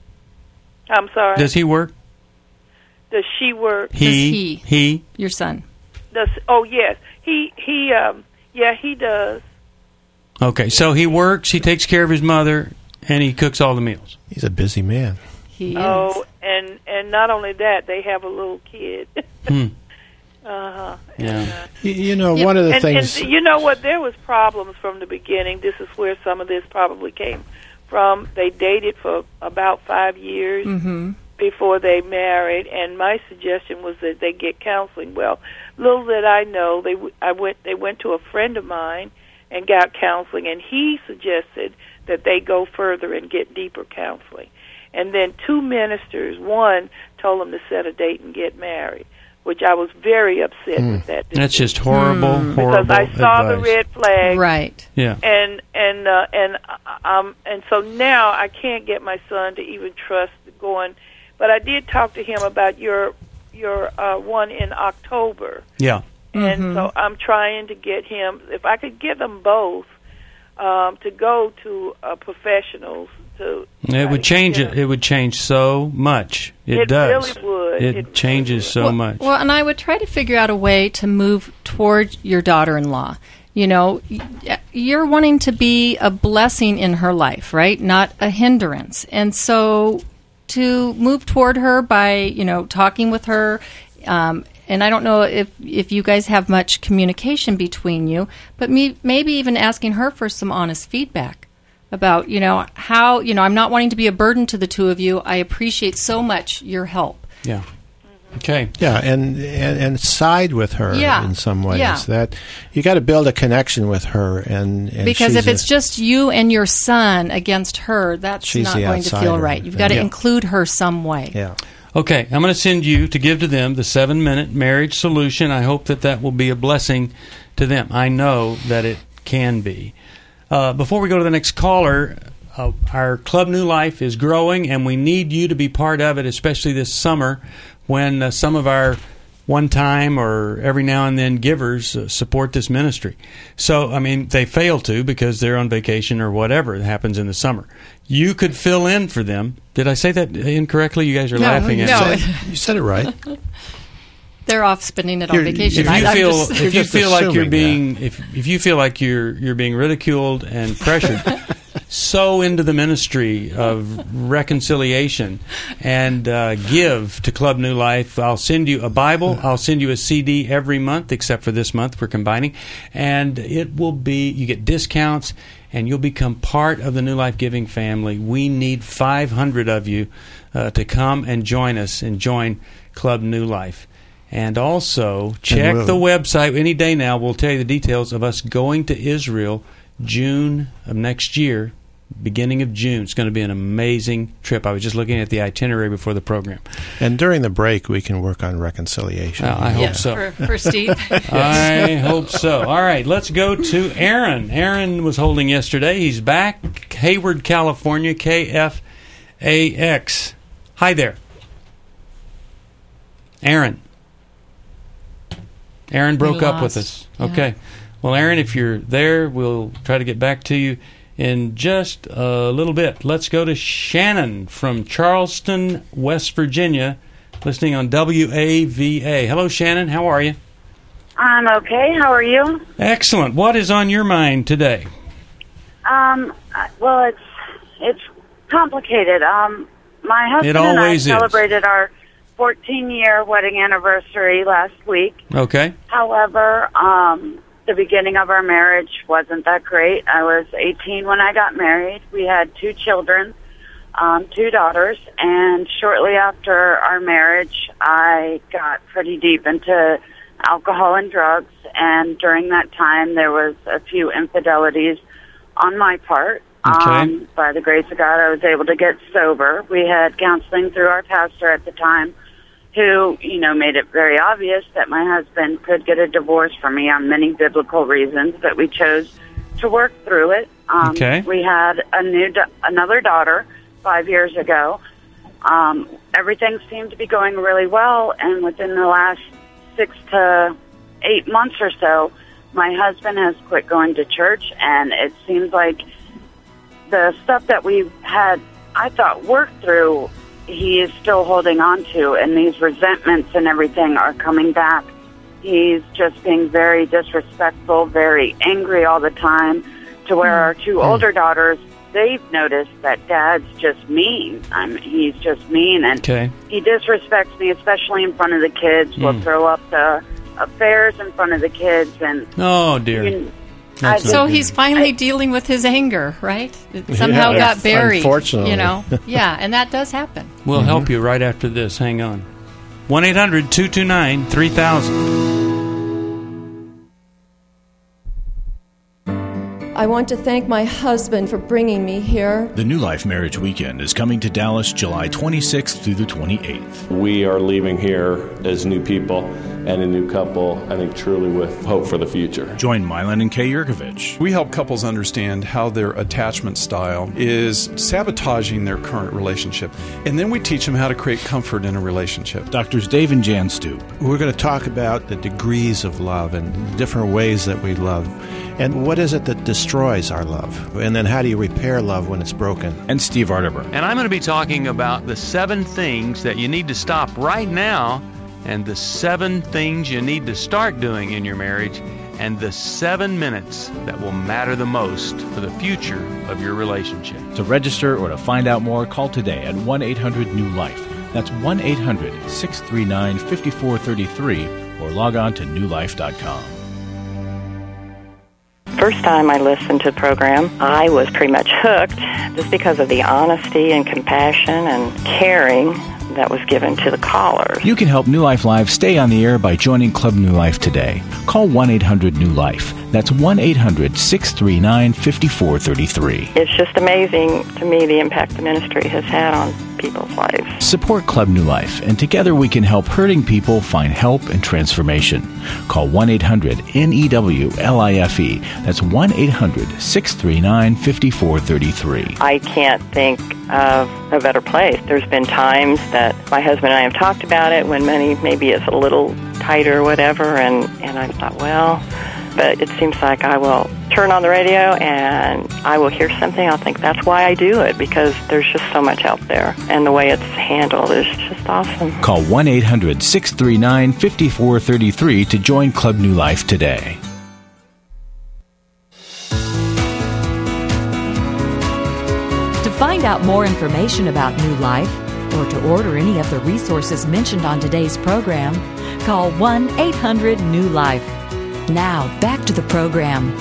I'm sorry. Does he work? Does she work? He. Does He. Your son. Does oh yes. He he um yeah he does. Okay, so he works, he takes care of his mother, and he cooks all the meals. He's a busy man. He oh, and and not only that, they have a little kid. Hmm. Uh-huh. Yeah. You, you know, one of the and, things. and you know what? There was problems from the beginning. This is where some of this probably came from. They dated for about five years Mm-hmm. before they married, and my suggestion was that they get counseling. Well, little did I know, they w- I went. They went to a friend of mine and got counseling, and he suggested that they go further and get deeper counseling. And then two ministers, one told them to set a date and get married, which I was very upset Mm. with that. That's just horrible, Because horrible I saw the advice. red flag, Right. Yeah. and and uh, and uh, um and so now I can't get my son to even trust going. But I did talk to him about your your uh, one in October, Yeah. and Mhm. so I'm trying to get him. If I could get them both um, to go to uh, professionals to. It would change you know, it. It would change so much. It, It does. really would. It, It changes so well, much. Well, and I would try to figure out a way to move toward your daughter-in-law. You know, y- you're wanting to be a blessing in her life, right? Not a hindrance. And so to move toward her by, you know, talking with her, um, and I don't know if, if you guys have much communication between you, but me, maybe even asking her for some honest feedback about, you know, how, you know, I'm not wanting to be a burden to the two of you. I appreciate so much your help. Yeah. Okay. Yeah, and, and and side with her Yeah. in some ways. Yeah. That you got to build a connection with her, and, and Because she's if it's a- just you and your son against her, that's She's not the going to feel outsider. right. You've got to Yeah. include her some way. yeah. Okay, I'm going to send you to give to them the seven-minute marriage solution. I hope that that will be a blessing to them. I know that it can be. Uh, before we go to the next caller, uh, our Club New Life is growing, and we need you to be part of it, especially this summer when uh, some of our one-time or every now and then givers uh, support this ministry. So, I mean, they fail to because they're on vacation or whatever. It happens in the summer. You could fill in for them. Did I say that incorrectly? You guys are No, laughing at no. me. You said it right. They're off spending it on You're- vacation. If I- you I'm feel just- if you just feel like you're assuming being if if you feel like you're you're being ridiculed and pressured, sow into the ministry of reconciliation and uh, give to Club New Life. I'll send you a Bible. I'll send you a C D every month, except for this month we're combining, and it will be you get discounts and you'll become part of the New Life Giving family. We need five hundred of you uh, to come and join us and join Club New Life. And also, check we'll- the website any day now. We'll tell you the details of us going to Israel June of next year, beginning of June. It's going to be an amazing trip. I was just looking at the itinerary before the program. And during the break, we can work on reconciliation. Well, I hope Yeah, so. for, for Steve. I hope so. All right, let's go to Aaron. Aaron was holding yesterday. He's back. Hayward, California, K F A X. Hi there. Aaron. Aaron broke We up with lost. us. Okay. Well, Aaron, if you're there, we'll try to get back to you in just a little bit. Let's go to Shannon from Charleston, West Virginia, listening on W A V A. Hello, Shannon. How are you? I'm okay. How are you? Excellent. What is on your mind today? Um, uh, well, it's it's complicated. Um, my husband It and I always is. celebrated our fourteen-year wedding anniversary last week. Okay. However, um, the beginning of our marriage wasn't that great. I was eighteen when I got married. We had two children, um, two daughters, and shortly after our marriage, I got pretty deep into alcohol and drugs, and during that time, there was a few infidelities on my part. Okay. Um, by the grace of God, I was able to get sober. We had counseling through our pastor at the time, who, you know, made it very obvious that my husband could get a divorce from me on many biblical reasons, but we chose to work through it. Um, Okay. We had a new, da- another daughter five years ago. Um, everything seemed to be going really well, and within the last six to eight months or so, my husband has quit going to church, and it seems like the stuff that we had, I thought, worked through, he is still holding on to, and these resentments and everything are coming back. He's just being very disrespectful, very angry all the time, to where our two older daughters, they've noticed that Dad's just mean. I mean, he's just mean, and Okay. he disrespects me, especially in front of the kids. We'll Mm. throw up the affairs in front of the kids, and Oh, dear. you- That's So not good. he's finally dealing with his anger, right? It somehow Yeah, got buried. unfortunately. You know? Yeah, and that does happen. We'll help you right after this. Hang on. one eight hundred two two nine three thousand. I want to thank my husband for bringing me here. The New Life Marriage Weekend is coming to Dallas July twenty-sixth through the twenty-eighth. We are leaving here as new people and a new couple, I think truly with hope for the future. Join Milan and Kay Yurkovich. We help couples understand how their attachment style is sabotaging their current relationship. And then we teach them how to create comfort in a relationship. Doctors Dave and Jan Stoop. We're going to talk about the degrees of love and different ways that we love. And what is it that destroys our love? And then how do you repair love when it's broken? And Steve Arterburn. And I'm going to be talking about the seven things that you need to stop right now, and the seven things you need to start doing in your marriage, and the seven minutes that will matter the most for the future of your relationship. To register or to find out more, call today at one eight hundred new life. That's one eight hundred six three nine five four three three or log on to new life dot com. First time I listened to the program, I was pretty much hooked just because of the honesty and compassion and caring that was given to the callers. You can help New Life Live stay on the air by joining Club New Life today. Call one eight hundred new life. That's one eight hundred six three nine five four three three. It's just amazing to me the impact the ministry has had on people's lives. Support Club New Life, and together we can help hurting people find help and transformation. Call one eight hundred N E W L I F E. That's one eight hundred six three nine five four three three. I can't think of a better place. There's been times that my husband and I have talked about it when money maybe is a little tight tighter or whatever. And, and I thought, well, but it seems like I will turn on the radio and I will hear something. I'll think that's why I do it, because there's just so much out there. And the way it's handled is just awesome. Call one eight hundred six three nine five four three three to join Club New Life today. To find out more information about New Life or to order any of the resources mentioned on today's program, call one eight hundred new life. Now, back to the program.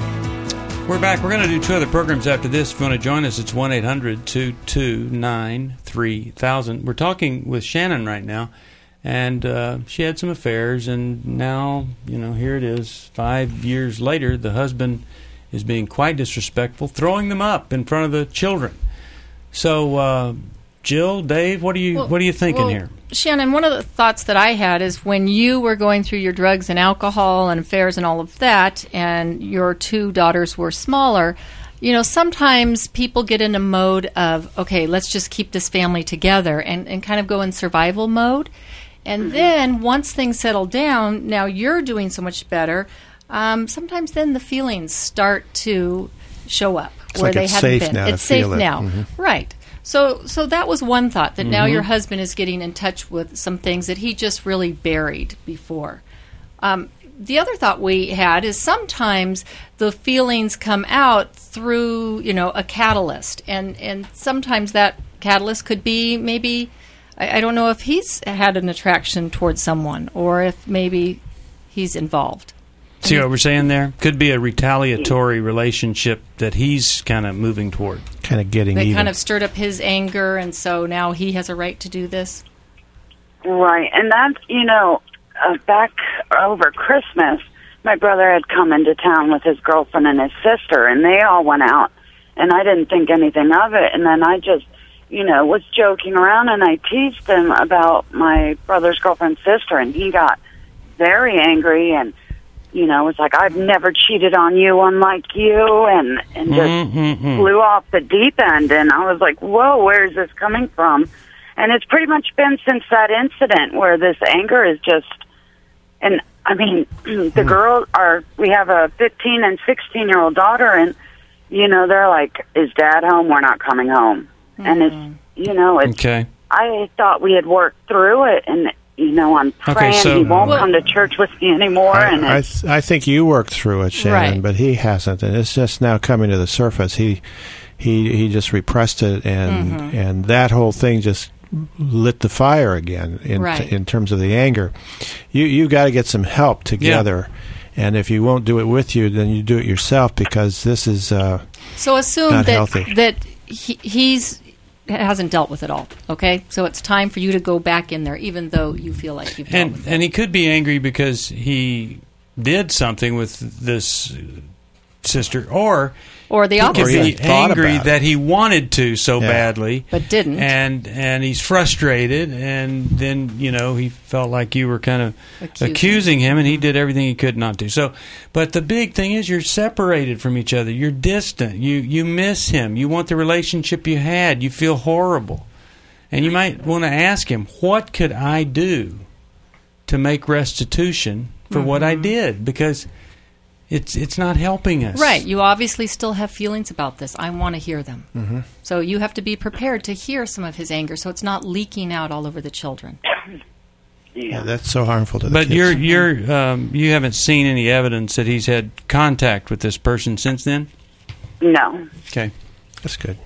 We're back. We're going to do two other programs after this. If you want to join us, it's one eight hundred two two nine three thousand. We're talking with Shannon right now, and uh, she had some affairs, and now, you know, here it is. Five years later, the husband is being quite disrespectful, throwing them up in front of the children. So, uh, Jill, Dave, what are you well, what are you thinking well, here? Shannon, one of the thoughts that I had is when you were going through your drugs and alcohol and affairs and all of that, and your two daughters were smaller, you know, sometimes people get in a mode of, okay, let's just keep this family together, and, and kind of go in survival mode. And mm-hmm. then once things settle down, now you're doing so much better, um, sometimes then the feelings start to show up it's where like they it's haven't safe been. now It's to safe feel it. now. Mm-hmm. Right. So so that was one thought, that Mm-hmm. now your husband is getting in touch with some things that he just really buried before. Um, the other thought we had is sometimes the feelings come out through, you know, a catalyst. And, and sometimes that catalyst could be maybe, I, I don't know if he's had an attraction towards someone or if maybe he's involved. See what we're saying there? Could be a retaliatory relationship that he's kind of moving toward. Kind of getting They even. kind of stirred up his anger, and so now he has a right to do this. Right, and that's, you know, uh, back over Christmas, my brother had come into town with his girlfriend and his sister, and they all went out, and I didn't think anything of it, and then I just, you know, was joking around, and I teased him about my brother's girlfriend's sister, and he got very angry, and, you know, was like, I've never cheated on you unlike you, and, and just Mm-mm-mm. flew off the deep end, and I was like, whoa, where is this coming from? And it's pretty much been since that incident where this anger is just, and I mean, the girls are, we have a fifteen and sixteen year old daughter, and, you know, they're like, is dad home? We're not coming home. Mm-hmm. And it's, you know, it's, okay. I thought we had worked through it, and, you know, I'm praying Okay, so- he won't Well- come to church with me anymore. I, and I, it's, th- I think you worked through it, Shannon, Right. but he hasn't, and it's just now coming to the surface. He he he just repressed it, and Mhm. and that whole thing just lit the fire again in Right. in terms of the anger. You you got to get some help together, and if you won't do it with you, then you do it yourself, because this is uh, So assume not that healthy. that he, he's hasn't dealt with it all. Okay, so it's time for you to go back in there, even though you feel like you've dealt And with it. and he could be angry because he did something with this sister, or Or the he could opposite. be Or he thought angry about it. that he wanted to so Yeah. badly, But didn't. and and he's frustrated, and then you know he felt like you were kind of Accusing. accusing him, and he did everything he could not to. So, but the big thing is you're separated from each other. You're distant. You you miss him. You want the relationship you had. You feel horrible, and you might want to ask him, what could I do to make restitution for what I did? Because it's it's not helping us. Right, you obviously still have feelings about this. I want to hear them. Mhm. So you have to be prepared to hear some of his anger, so it's not leaking out all over the children. Yeah, that's so harmful to the But kids. you're you're um, you haven't seen any evidence that he's had contact with this person since then? no. Okay. That's good.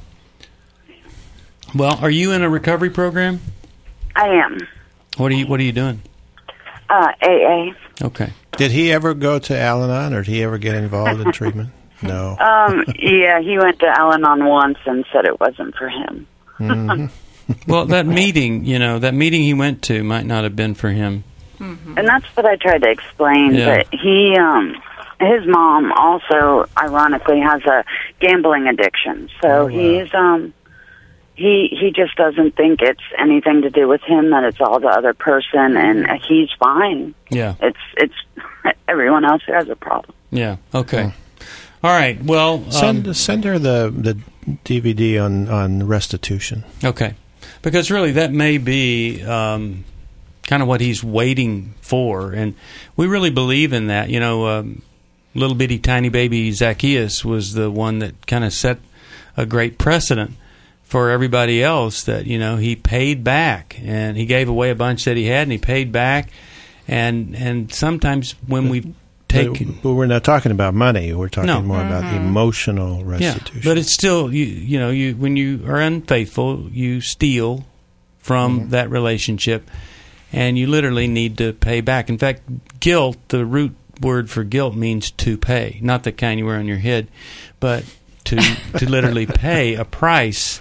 Well, are you in a recovery program? I am. What are you What are you doing? Uh, A A. Okay. Did he ever go to Al-Anon, or did he ever get involved in treatment? No. Um, yeah, he went to Al-Anon once and said it wasn't for him. Mhm. Well, that meeting, you know, that meeting he went to might not have been for him. And that's what I tried to explain. Yeah. But he, um, his mom also, ironically, has a gambling addiction. So Oh, wow. he's, um, he he just doesn't think it's anything to do with him. That it's all the other person, and uh, he's fine. Yeah. It's it's everyone else who has a problem. Yeah. Okay. All right. Well, Send um, send her the the D V D on on restitution. okay, because really that may be um, kind of what he's waiting for. And we really believe in that. You know, um, little bitty tiny baby Zacchaeus was the one that kind of set a great precedent for everybody else, that, you know, he paid back, and he gave away a bunch that he had, and he paid back. And and sometimes when we take... But we're not talking about money. We're talking No. more Mm-hmm. about emotional restitution. Yeah, but it's still, you you know, you when you are unfaithful, you steal from Mm-hmm. that relationship, and you literally need to pay back. In fact, guilt, the root word for guilt means to pay, not the kind you wear on your head, but to to literally pay a price.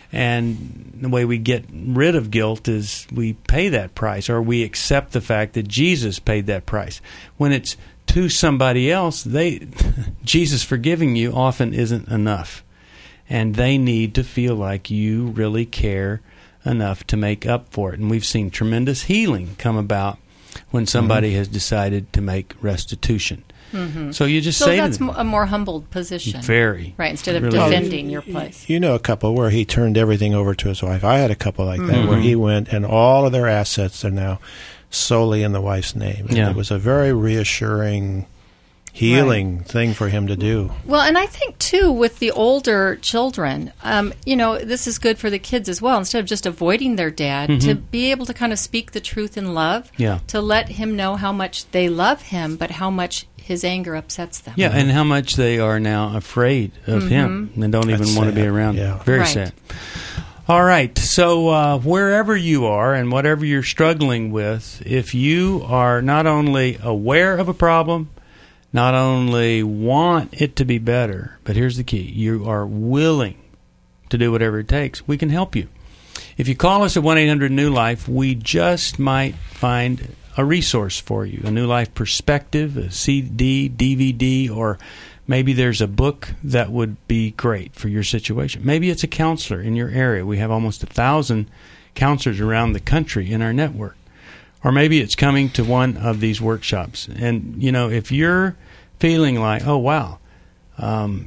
And the way we get rid of guilt is we pay that price, or we accept the fact that Jesus paid that price. When it's to somebody else, they Jesus forgiving you often isn't enough. And they need to feel like you really care enough to make up for it. And we've seen tremendous healing come about when somebody mm-hmm. has decided to make restitution. Mm-hmm. So you just so say that's to them, a more humbled position. Very. Right, instead of really defending is. your place. You know a couple where he turned everything over to his wife. I had a couple like that Mm-hmm. where he went and all of their assets are now solely in the wife's name. And Yeah. it was a very reassuring, healing right. thing for him to do. Well, and I think, too, with the older children, um, you know, this is good for the kids as well. Instead of just avoiding their dad, Mm-hmm. to be able to kind of speak the truth in love, Yeah. to let him know how much they love him, but how much his anger upsets them. Yeah, and how much they are now afraid of Mhm. him and don't even That's want to be sad. around Yeah. him. Very Right. sad. All right, so uh, wherever you are and whatever you're struggling with, if you are not only aware of a problem, not only want it to be better, but here's the key, you are willing to do whatever it takes, we can help you. If you call us at one eight hundred new life, we just might find a resource for you, a New Life Perspective, a C D, D V D, or maybe there's a book that would be great for your situation. Maybe it's a counselor in your area. We have almost a thousand counselors around the country in our network. Or maybe it's coming to one of these workshops. And, you know, if you're feeling like, oh, wow, um,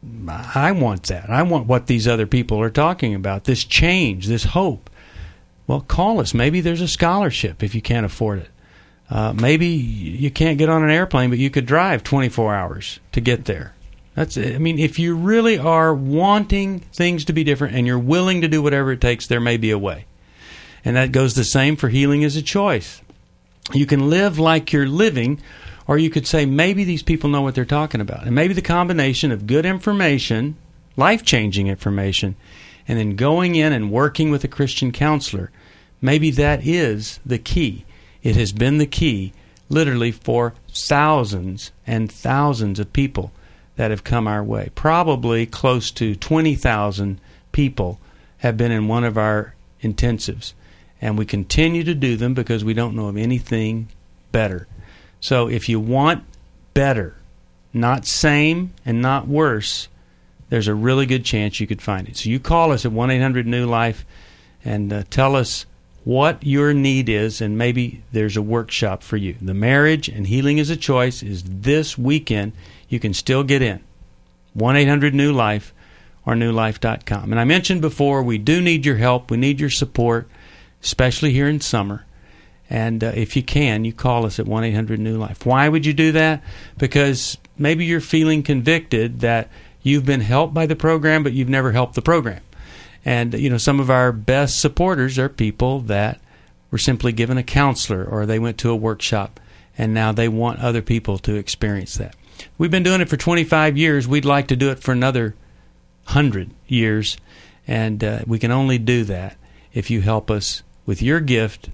I want that. I want what these other people are talking about, this change, this hope. Well, call us. Maybe there's a scholarship if you can't afford it. Uh, maybe you can't get on an airplane, but you could drive twenty-four hours to get there. That's it. I mean, if you really are wanting things to be different and you're willing to do whatever it takes, there may be a way. And that goes the same for healing as a choice. You can live like you're living, or you could say, maybe these people know what they're talking about. And maybe the combination of good information, life-changing information, and then going in and working with a Christian counselor, maybe that is the key. It has been the key, literally, for thousands and thousands of people that have come our way. Probably close to twenty thousand people have been in one of our intensives. And we continue to do them because we don't know of anything better. So if you want better, not same and not worse, there's a really good chance you could find it. So you call us at one eight hundred new life and uh, tell us what your need is, and maybe there's a workshop for you. The Marriage and Healing is a Choice is this weekend. You can still get in. one eight hundred new life or new life dot com. And I mentioned before, we do need your help. We need your support, especially here in summer. And uh, if you can, you call us at one eight hundred new life. Why would you do that? Because maybe you're feeling convicted that you've been helped by the program, but you've never helped the program. And, you know, some of our best supporters are people that were simply given a counselor or they went to a workshop, and now they want other people to experience that. We've been doing it for twenty-five years. We'd like to do it for another one hundred years, and uh, we can only do that if you help us with your gift,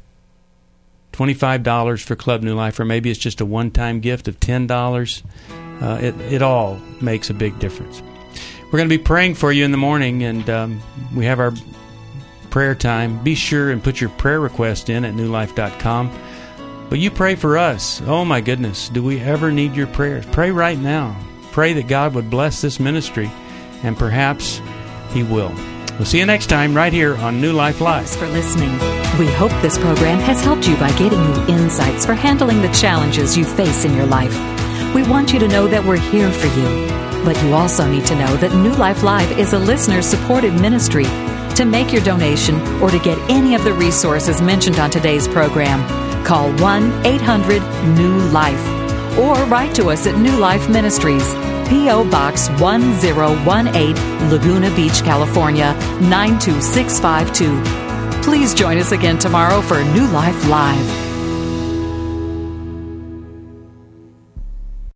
twenty-five dollars for Club New Life, or maybe it's just a one-time gift of ten dollars. Uh, it, it all makes a big difference. We're going to be praying for you in the morning, and um, we have our prayer time. Be sure and put your prayer request in at new life dot com. But you pray for us. Oh, my goodness, do we ever need your prayers? Pray right now. Pray that God would bless this ministry, and perhaps He will. We'll see you next time right here on New Life Live. Thanks for listening. We hope this program has helped you by giving you insights for handling the challenges you face in your life. We want you to know that we're here for you. But you also need to know that New Life Live is a listener-supported ministry. To make your donation or to get any of the resources mentioned on today's program, call one eight hundred new life or write to us at New Life Ministries, P O. Box one zero one eight, Laguna Beach, California, nine two six five two. Please join us again tomorrow for New Life Live.